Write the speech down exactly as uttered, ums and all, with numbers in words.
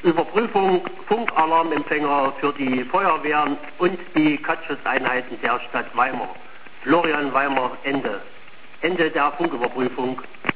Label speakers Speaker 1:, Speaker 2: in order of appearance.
Speaker 1: Überprüfung Funkalarmempfänger für die Feuerwehren und die Katzschutzeinheiten der Stadt Weimar. Florian Weimar, Ende. Ende der Funküberprüfung.